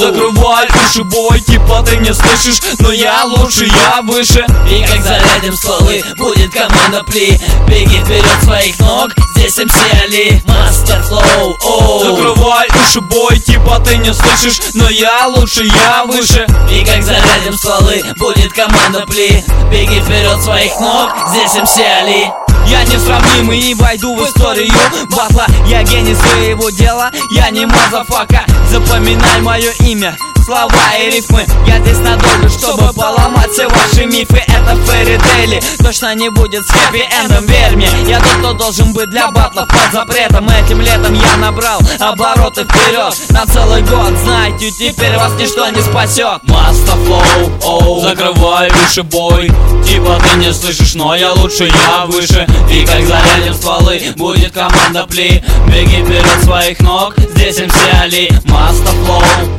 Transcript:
Закрывай уши, бой, типа ты не слышишь, но я лучше, я выше. И как зарядим стволы, будет команда пли. Беги вперед своих ног, здесь МС Али, Мастер Флоу, оу. Закрывай уши, бой, типа ты не слышишь, но я лучше, я выше. И как зарядим стволы, будет команда пли. Беги вперед своих ног, здесь МС Али. Я несравнимый и войду в историю батла. Я гений своего дела, я не мазафака. Запоминай мое имя, слова и рифмы. Я здесь надолго, чтобы поломать все ваши мифы. Это фэри-тейли, точно не будет с хэппи-эндом, верь мне. Я тот, кто должен быть для батлов под запретом. Этим летом я набрал обороты вперед на целый год. Знаете, теперь вас ничто не спасет. Мастер Флоу, оу. Закрывай уши, бой, типа ты не слышишь, но я лучше, я выше. И как зарядим стволы, будет команда пли. Беги вперед своих ног, здесь МС Али, Мастер Флоу.